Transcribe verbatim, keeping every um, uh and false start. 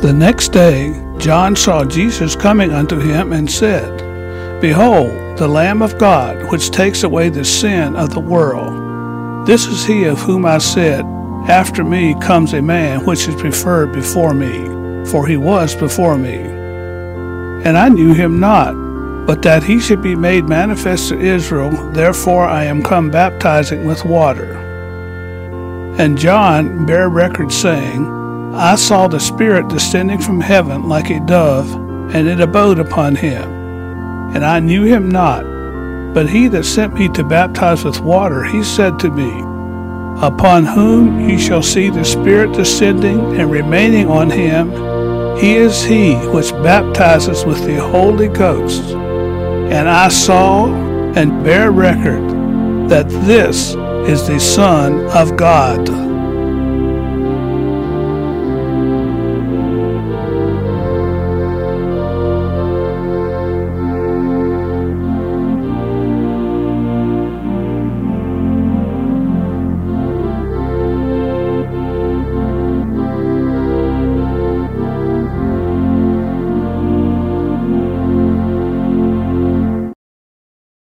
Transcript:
The next day John saw Jesus coming unto him, and said, Behold, the Lamb of God, which takes away the sin of the world. This is he of whom I said, After me comes a man which is preferred before me, for he was before me. And I knew him not, but that he should be made manifest to Israel, therefore I am come baptizing with water. And John bare record, saying, I saw the Spirit descending from heaven like a dove, and it abode upon him. And I knew him not, but he that sent me to baptize with water, he said to me, Upon whom ye shall see the Spirit descending and remaining on him, he is he which baptizes with the Holy Ghost. And I saw and bear record that this is the Son of God.